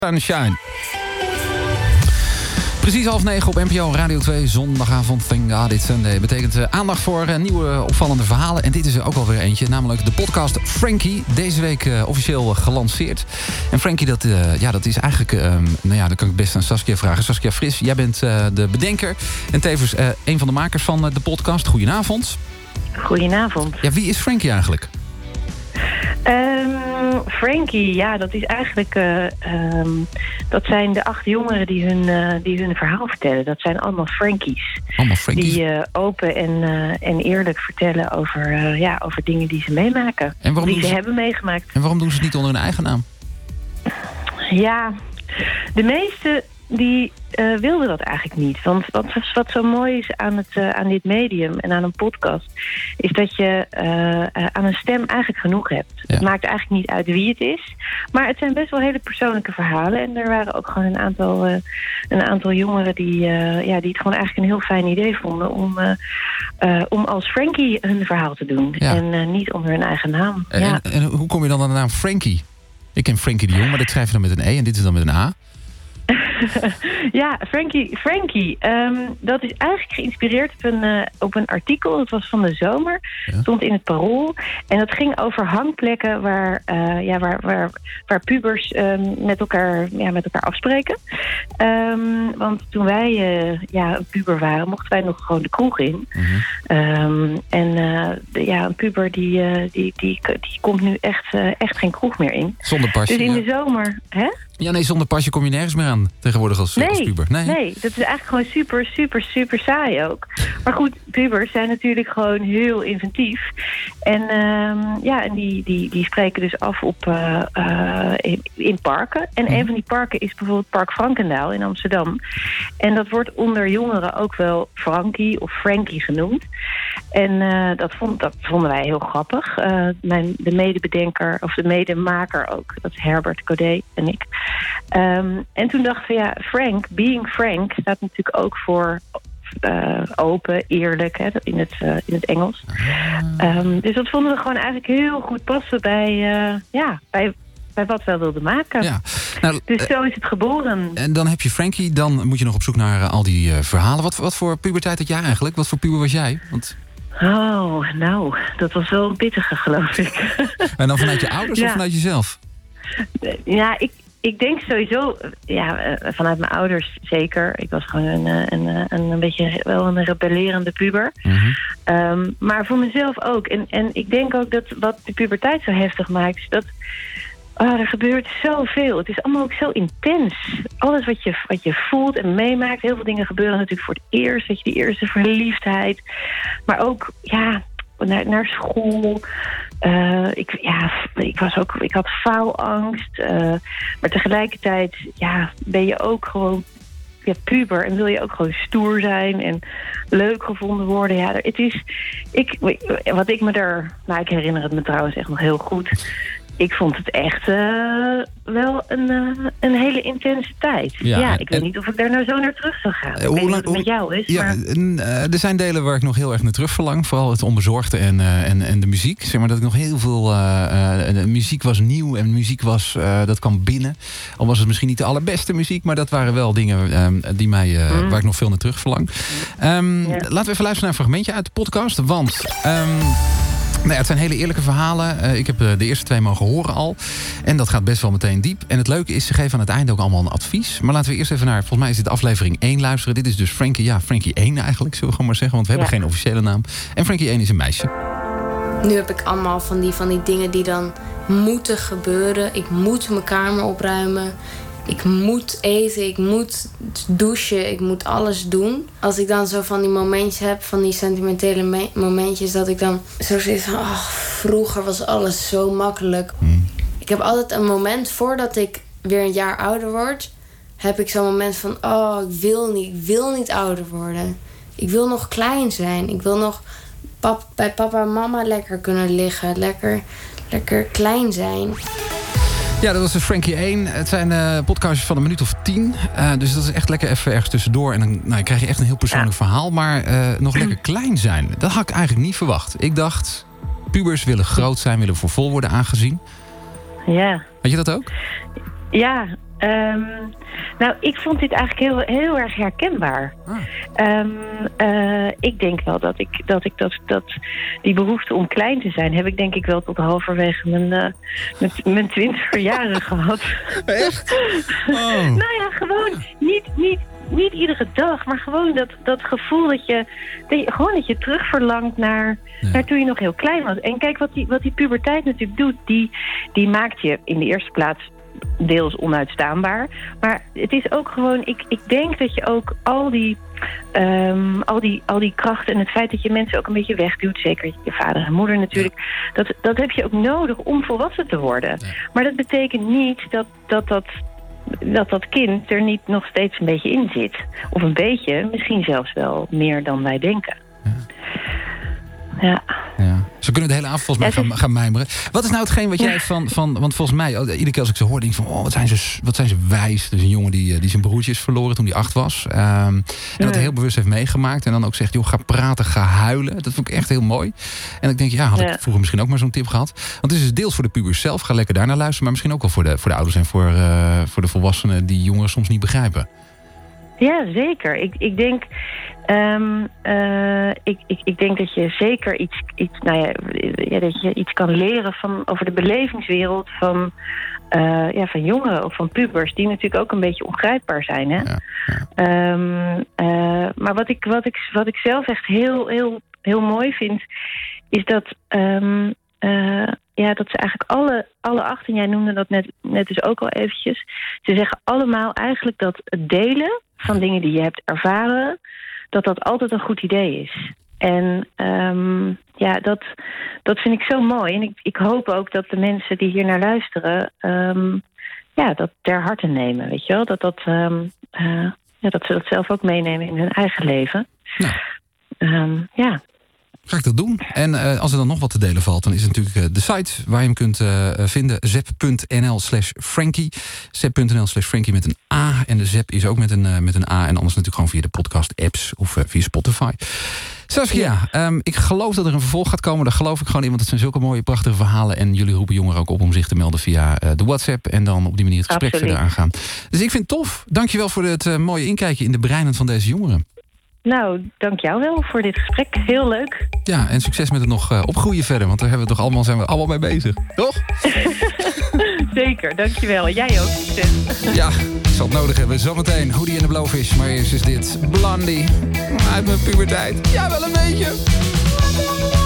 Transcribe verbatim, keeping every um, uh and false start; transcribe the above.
Sunshine. Precies half negen op N P O Radio twee, zondagavond. Thank God It's Sunday. Betekent uh, aandacht voor uh, nieuwe opvallende verhalen. En dit is er ook alweer eentje, namelijk de podcast Frankie. Deze week uh, officieel uh, gelanceerd. En Frankie, dat, uh, ja, dat is eigenlijk... Uh, nou ja, dan kan ik best aan Saskia vragen. Saskia Fris, jij bent uh, de bedenker. En tevens uh, een van de makers van uh, de podcast. Goedenavond. Goedenavond. Ja, wie is Frankie eigenlijk? Um, Frankie, ja, dat is eigenlijk... Uh, um, dat zijn de acht jongeren die hun, uh, die hun verhaal vertellen. Dat zijn allemaal Frankies. Allemaal Frankies? Die uh, open en, uh, en eerlijk vertellen over, uh, ja, over dingen die ze meemaken. En waarom die ze, ze hebben meegemaakt. En waarom doen ze het niet onder hun eigen naam? Ja, de meeste... die uh, wilden dat eigenlijk niet. Want wat, wat zo mooi is aan, het, uh, aan dit medium en aan een podcast... is dat je uh, uh, aan een stem eigenlijk genoeg hebt. Ja. Het maakt eigenlijk niet uit wie het is. Maar het zijn best wel hele persoonlijke verhalen. En er waren ook gewoon een aantal, uh, een aantal jongeren... Die, uh, ja, die het gewoon eigenlijk een heel fijn idee vonden... om, uh, uh, om als Frankie hun verhaal te doen. Ja. En uh, niet onder hun eigen naam. En, ja. en, en hoe kom je dan aan de naam Frankie? Ik ken Frankie de Jong, maar dit schrijf je dan met een E... en dit is dan met een A. Ja, Frankie, Frankie um, dat is eigenlijk geïnspireerd op een, uh, op een artikel. Dat was van de zomer. Ja. Stond in het Parool. En dat ging over hangplekken waar, uh, ja, waar, waar, waar pubers um, met, elkaar, ja, met elkaar afspreken. Um, want toen wij uh, ja, een puber waren, mochten wij nog gewoon de kroeg in. Mm-hmm. Um, en uh, de, ja, een puber die, uh, die, die, die komt nu echt, uh, echt geen kroeg meer in. Zonder pasje. Dus in de ja. zomer, hè? Ja, nee, zonder pasje kom je nergens meer aan tegenwoordig als, nee, als puber. Nee. nee, dat is eigenlijk gewoon super, super, super saai ook. Maar goed, pubers zijn natuurlijk gewoon heel inventief. En, uh, ja, en die, die, die spreken dus af op, uh, uh, in, in parken. En mm. een van die parken is bijvoorbeeld Park Frankendaal in Amsterdam. En dat wordt onder jongeren ook wel Frankie of Frankie genoemd. En uh, dat, vond, dat vonden wij heel grappig. Uh, mijn, de medebedenker, of de medemaker ook, dat is Herbert Codet en ik... Um, en toen dachten we, ja, Frank, being Frank, staat natuurlijk ook voor uh, open, eerlijk, hè, in, het, uh, in het Engels. Um, dus dat vonden we gewoon eigenlijk heel goed passen bij, uh, ja, bij, bij wat we wilden maken. Ja. Nou, dus zo is het geboren. En dan heb je Frankie, dan moet je nog op zoek naar uh, al die uh, verhalen. Wat, wat voor puberteit had jij eigenlijk? Wat voor puber was jij? Want... Oh, nou, dat was wel een pittige, geloof ik. En dan vanuit je ouders ja. of vanuit jezelf? Ja, ik... Ik denk sowieso, ja, vanuit mijn ouders zeker. Ik was gewoon een, een, een, een beetje wel een rebellerende puber. Mm-hmm. Um, maar voor mezelf ook. En, en ik denk ook dat wat de puberteit zo heftig maakt... is dat oh, er gebeurt zoveel. Het is allemaal ook zo intens. Alles wat je, wat je voelt en meemaakt. Heel veel dingen gebeuren natuurlijk voor het eerst. Dat je die eerste verliefdheid. Maar ook, ja... Naar, naar school. Uh, ik, ja, ik, was ook, ik had faalangst. Uh, maar tegelijkertijd ja, ben je ook gewoon ja, puber. En wil je ook gewoon stoer zijn. En leuk gevonden worden. Ja, het is, ik, wat ik me er... Nou, ik herinner het me trouwens echt nog heel goed. Ik vond het echt uh, wel een, uh, een hele intense tijd. Ja, ja ik en, weet niet of ik daar nou zo naar terug zou gaan. Uh, ik weet niet wat het met jou is. Ja, maar... uh, er zijn delen waar ik nog heel erg naar terug verlang. Vooral het onbezorgde en, uh, en, en de muziek. Zeg maar dat ik nog heel veel... Uh, uh, de muziek was nieuw en muziek was... Uh, dat kwam binnen. Al was het misschien niet de allerbeste muziek... maar dat waren wel dingen um, die mij, uh, mm. waar ik nog veel naar terug verlang. Um, ja. Laten we even luisteren naar een fragmentje uit de podcast. Want... Um, Nou ja, het zijn hele eerlijke verhalen. Uh, ik heb uh, de eerste twee mogen horen al. En dat gaat best wel meteen diep. En het leuke is, ze geven aan het einde ook allemaal een advies. Maar laten we eerst even naar, volgens mij is dit aflevering één luisteren. Dit is dus Frankie, ja, Frankie één eigenlijk, zullen we gewoon maar zeggen. Want we hebben ja. geen officiële naam. En Frankie één is een meisje. Nu heb ik allemaal van die, van die dingen die dan moeten gebeuren. Ik moet mijn kamer opruimen. Ik moet eten, ik moet douchen, ik moet alles doen. Als ik dan zo van die momentjes heb, van die sentimentele me- momentjes... dat ik dan zo zit van, oh, vroeger was alles zo makkelijk. Mm. Ik heb altijd een moment, voordat ik weer een jaar ouder word... heb ik zo'n moment van, oh, ik wil niet, ik wil niet ouder worden. Ik wil nog klein zijn. Ik wil nog pap- bij papa en mama lekker kunnen liggen. Lekker, lekker klein zijn. Ja, dat was dus Frankie één. Het zijn uh, podcastjes van een minuut of tien. Uh, dus dat is echt lekker even ergens tussendoor. En dan nou, krijg je echt een heel persoonlijk ja. verhaal. Maar uh, nog lekker klein zijn, dat had ik eigenlijk niet verwacht. Ik dacht, pubers willen groot zijn, willen voor vol worden aangezien. Ja. Had je dat ook? Ja, Um, nou, ik vond dit eigenlijk heel, heel erg herkenbaar. Ah. Um, uh, ik denk wel dat ik, dat, ik dat, dat die behoefte om klein te zijn... heb ik denk ik wel tot halverwege mijn, uh, mijn, mijn twintiger jaren gehad. Echt? Oh. Nou ja, gewoon niet, niet, niet iedere dag, maar gewoon dat, dat gevoel dat je, dat je... gewoon dat je terug verlangt naar, ja. naar toen je nog heel klein was. En kijk, wat die, wat die puberteit natuurlijk doet... Die, die maakt je in de eerste plaats... deels onuitstaanbaar. Maar het is ook gewoon... Ik, ik denk dat je ook al die, um, al, die, al die krachten... en het feit dat je mensen ook een beetje wegduwt... zeker je vader en moeder natuurlijk... Ja. Dat, dat heb je ook nodig om volwassen te worden. Ja. Maar dat betekent niet dat dat, dat dat dat kind er niet nog steeds een beetje in zit. Of een beetje, misschien zelfs wel meer dan wij denken. Ja. Ja. Ja. Zo kunnen we de hele avond volgens mij ja, gaan, gaan mijmeren. Wat is nou hetgeen wat jij van... van want volgens mij, iedere keer als ik ze hoor, denk ik van... oh, wat zijn ze, wat zijn ze wijs. Dus een jongen die, die zijn broertje is verloren toen hij acht was. Um, en ja. dat hij heel bewust heeft meegemaakt. En dan ook zegt, joh, ga praten, ga huilen. Dat vond ik echt heel mooi. En ik denk, ja, had ik ja. vroeger misschien ook maar zo'n tip gehad. Want het is dus deels voor de pubers zelf. Ga lekker daarnaar luisteren. Maar misschien ook wel voor de, voor de ouders en voor, uh, voor de volwassenen... die jongeren soms niet begrijpen. Ja, zeker. Ik, ik denk... Um, uh, ik, ik, ik denk dat je zeker iets, iets, nou ja, ja, dat je iets kan leren van, over de belevingswereld van, uh, ja, van jongeren of van pubers, die natuurlijk ook een beetje ongrijpbaar zijn. Hè? Ja, ja. Um, uh, maar wat ik, wat, ik, wat ik zelf echt heel, heel, heel mooi vind, is dat, um, uh, ja, dat ze eigenlijk alle, alle acht, en jij noemde dat net, net dus ook al eventjes, ze zeggen allemaal eigenlijk dat het delen van dingen die je hebt ervaren, dat dat altijd een goed idee is. En um, ja, dat, dat vind ik zo mooi. En ik, ik hoop ook dat de mensen die hier naar luisteren... Um, ja, dat ter harte nemen, weet je wel? Dat, dat, um, uh, ja, dat ze dat zelf ook meenemen in hun eigen leven. Nou. Um, ja. Ga ik dat doen. En uh, als er dan nog wat te delen valt... dan is het natuurlijk uh, de site waar je hem kunt uh, vinden. zep.nl slash Frankie. zep.nl slash Frankie met een A. En de Zep is ook met een, uh, met een A. En anders natuurlijk gewoon via de podcast-apps of uh, via Spotify. Saskia, um, ik geloof dat er een vervolg gaat komen. Daar geloof ik gewoon in, want het zijn zulke mooie, prachtige verhalen. En jullie roepen jongeren ook op om zich te melden via uh, de WhatsApp. En dan op die manier het gesprek Absoluut. verder aangaan. Dus ik vind het tof. Dankjewel voor het uh, mooie inkijkje in de breinen van deze jongeren. Nou, dank jou wel voor dit gesprek. Heel leuk. Ja, en succes met het nog uh, opgroeien verder. Want daar hebben we toch allemaal, zijn we allemaal mee bezig. Toch? Zeker, dankjewel. Jij ook. Ja, ik zal het nodig hebben. Zometeen Hoodie en de Blowfish. Maar eerst is dit Blondie. Uit mijn puberteit. Ja, wel een beetje.